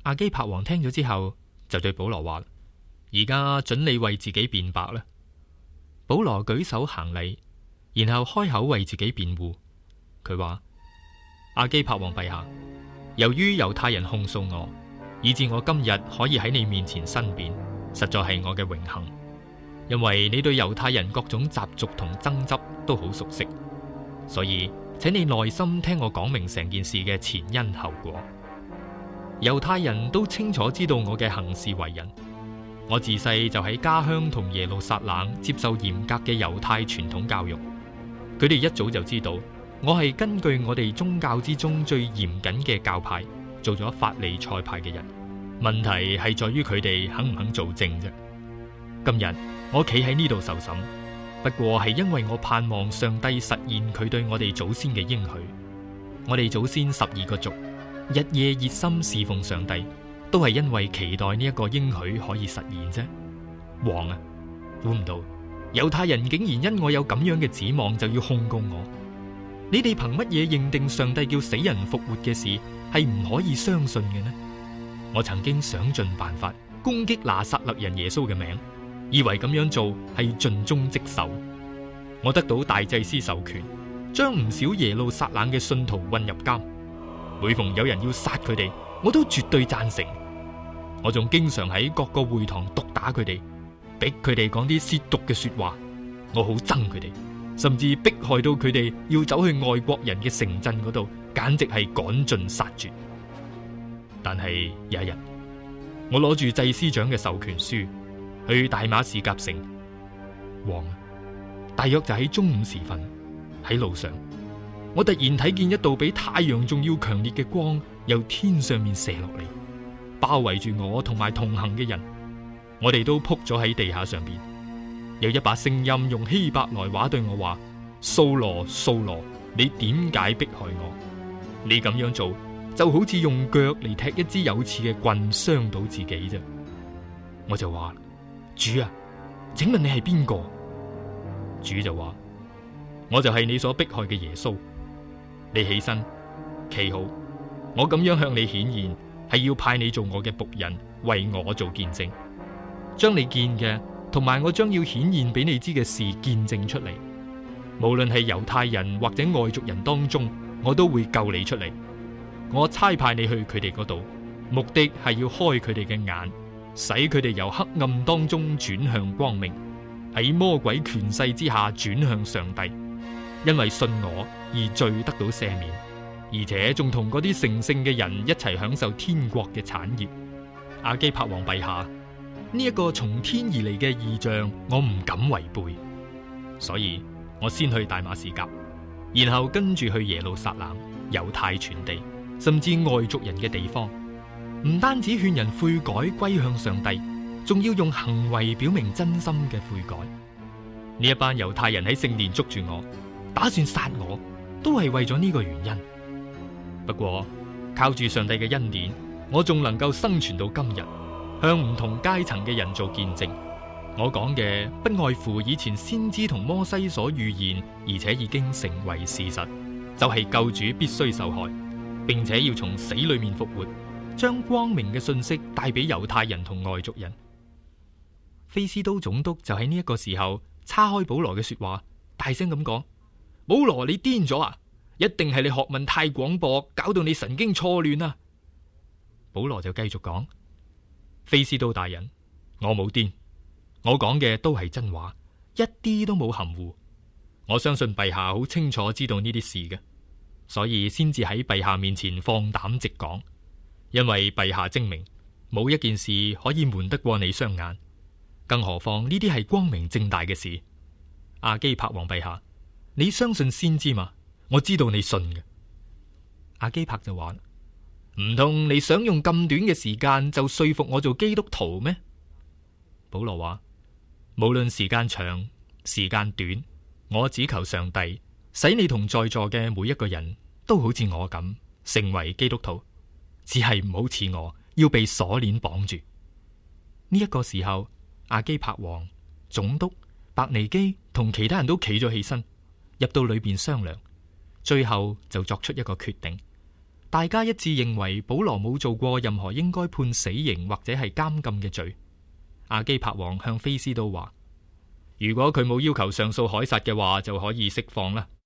亞基帕王聽咗之後，就對保羅話：而家准你為自己辯白啦。保羅舉手行禮，然後開口為自己辯護。佢話：亞基帕王陛下，由於猶太人控訴我，以致我今日可以喺你面前申辯，實在係我嘅榮幸。因為你對猶太人各種習俗同爭執都好熟悉，所以請你耐心聽我講明成件事嘅前因後果。猶太人都清楚知道我嘅行事為人，我自細就喺家鄉同耶路撒冷接受嚴格嘅猶太傳統教育，佢哋一早就知道我係根據我哋宗教之中最嚴謹嘅教派做咗法利賽派嘅人。問題係在於佢哋肯唔肯做證啫。今日我企喺呢度受審，不過係因為我盼望上帝實現佢對我哋祖先嘅應許。我哋祖先12個族日夜熱心侍奉上帝，都係因為期待呢一個應許可以實現啫。王啊，估唔到猶太人竟然因我有咁樣嘅指望就要控告我。你哋憑乜嘢認定上帝叫死人復活嘅事係唔可以相信嘅呢？我曾經想盡辦法攻擊拿撒勒人耶穌嘅名，以為咁樣做係盡忠職守。我得到大祭司授權，將唔少耶路撒冷嘅信徒混入監。每逢有人要殺佢哋，我都絕對贊成。我仲經常喺各個會堂毒打佢哋，逼佢哋講啲褻瀆嘅說話。我好憎佢哋，甚至迫害到佢哋要走去外國人嘅城鎮嗰度，簡直係趕盡殺絕。但係有一日，我攞住祭司長嘅授權書去大馬士革城。王，大約就喺中午時分，喺路上，我突然睇見一道比太陽仲要強烈嘅光由天上面射落嚟，包圍住我同埋同行嘅人。我哋都仆咗喺地下上邊。有一把聲音用希伯來話對我話：掃羅，掃羅，你點解迫害我？你咁樣做就好似用腳嚟踢一支有刺嘅棍，傷到自己啫。我就話：主啊，請問你係邊個？主就話：我就係你所迫害嘅耶穌。你起身，企好。我咁樣向你顯現，係要派你做我嘅僕人，為我做見證，將你見嘅同埋我將要顯現俾你知嘅事見證出嚟。無論係猶太人或者外族人當中，我都會救你出嚟。我差派你去佢哋嗰度，目的係要開佢哋嘅眼，使佢哋由黑暗當中轉向光明，喺魔鬼權勢之下轉向上帝。因為信我而罪得到赦免，而且仲同嗰啲成聖嘅人一齊享受天國嘅產業。亞基帕王陛下，呢一個從天而嚟嘅異象，我唔敢違背，所以我先去大馬士革，然後跟住去耶路撒冷、猶太全地，甚至外族人嘅地方，唔單止勸人悔改歸向上帝，仲要用行為表明真心嘅悔改。呢一班猶太人喺聖殿捉住我，打算殺我，都係為咗呢個原因。不過靠住上帝嘅恩典，我仲能夠生存到今日，向唔同階層嘅人做見證。我講嘅不外乎以前先知同摩西所預言，而且已經成為事實，就係救主必須受害，並且要從死裏面復活，將光明嘅信息帶俾猶太人同外族人。菲斯都總督就喺呢一個時候叉開保羅嘅說話，大聲咁講：保羅，你癲咗啊！一定係你學問太廣博，搞到你神經錯亂啊！保羅就繼續講：菲斯都大人，我冇癲，我講嘅都係真話，一啲都冇含糊。我相信陛下好清楚知道呢啲事嘅，所以先至喺陛下面前放膽直講。因為陛下精明，冇一件事可以瞞得過你雙眼，更何況呢啲係光明正大嘅事。亞基帕王陛下，你相信先知嘛？我知道你信嘅。亞基帕就話：唔通你想用咁短嘅時間就說服我做基督徒咩？保羅話：無論時間長時間短，我只求上帝使你同在座嘅每一個人都好似我咁成為基督徒，只係唔好似我要被鎖鏈綁住。呢一個時候，亞基帕王、總督、伯尼基同其他人都企咗起身，入到裏邊商量，最後就作出一個決定， 大家一致認為保羅冇做過任何應該判死刑或者係監禁嘅罪。亞基帕王向菲斯都話：如果佢冇要求上訴凱撒嘅話，就可以釋放啦。